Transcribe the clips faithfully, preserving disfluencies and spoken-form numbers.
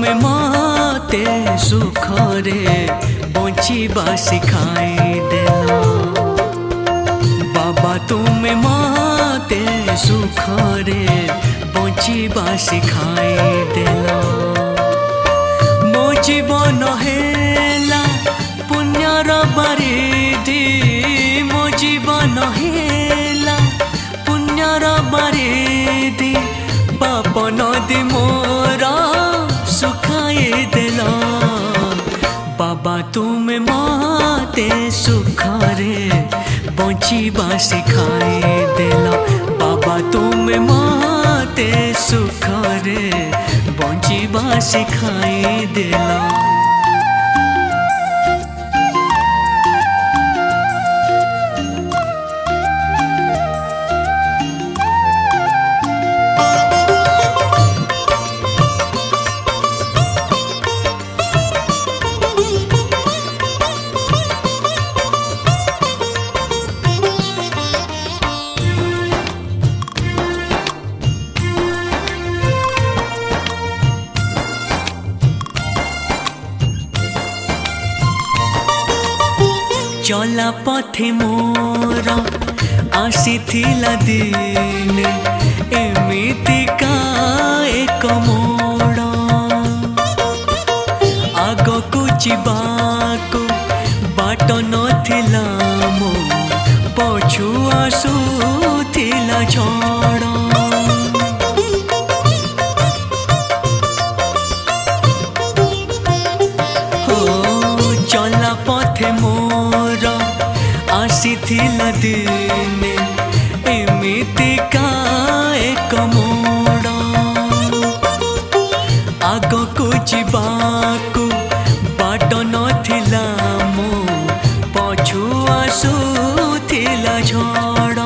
तुमे माते सुखरे बंचिबा सिखाई देला। बाबा तुमे माते सुखरे बंचिबा सिखाई देला। मो जीवन हेला पुण्यर बारिधि, मो जीवन हेला पुण्यर बारिधि, पाप नदी मोरा सुखाई देला। बाबा तुमे माते सुखरे बंचिबा सिखाई देला। बाबा तुमे माते सुखरे बंचिबा सिखाई देला। चला पथे मोर आसीथिला दिने, एमिति का एक मोड़ आगकु जिबाकु बाट नथिला, मो पछु आसुथिला झड़। हो चला पथे मोर आसीथिला दिने, एमिति का एक मोड़ आगकु जिबाकु बाट नथिला, मो पछु आसुथिला झड़।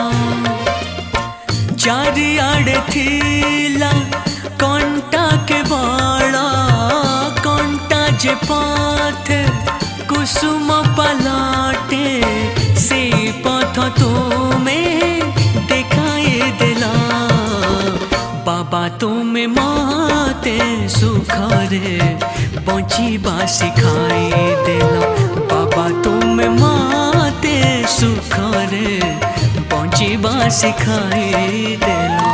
चारिआडे थिला कंटा के बाड़ा, कंटा जे पाथे कुसुम पलाटे, से पथ तुमे देखाई देला। बाबा तुमे माते सुखरे बंचिबा सिखाई देला। बाबा तुमे माते सुखरे बंचिबा सिखाई देला।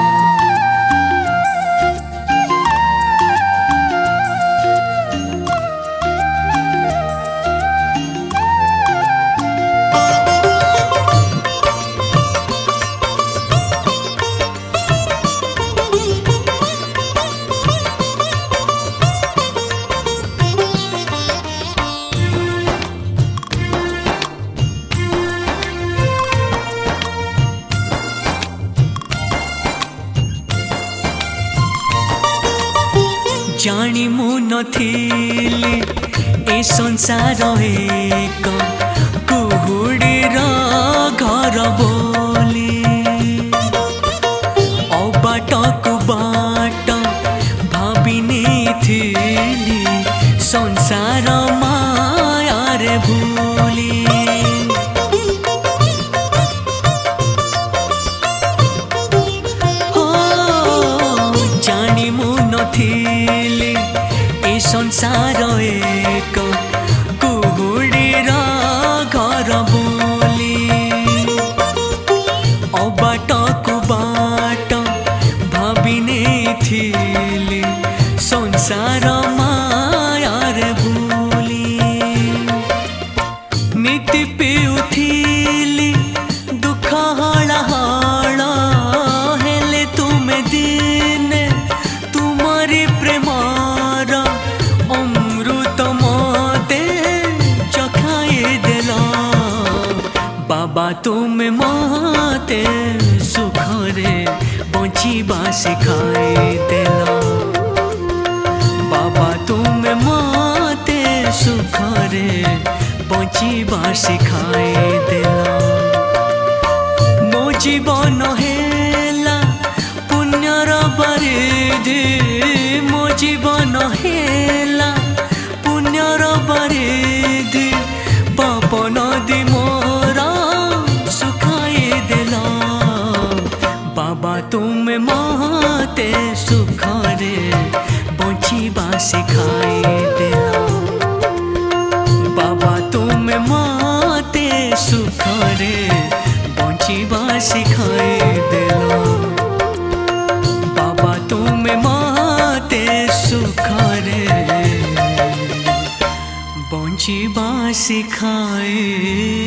जानी मु नथिली ए संसार एक कुहुडीर घर बोली। अबाटकु बाट भाबिनी थिली, संसार मायार भूली। हो जानी मु नथिली ए संसार एक कुहुडीर घर बोली। अबाटकु बाट भाबिने थिली, संसार मायार भूली। नीति पिउथिली दुख हला हला, हेले तुमे दिने तुमरी प्रेमार अमृत मते चखाई देला। बाबा तुमे माते सुखरे बंचिबा सिखाई देला। बाबा तुमे माते सुखरे बंचिबा सिखाई देला। मो जीवन हेला पुण्यर बारिधि, मो जीवन हेला पुण्यर बारिधि, पाप नदी मोरा सुखाई देला। बाबा तुमे माते सुखरे बंची बचिबा सिखाए देला। बाबा तुम माते सुखरे बचिबा सिखाए देला। बाबा तुम माते सुखरे बचिबा सिखाए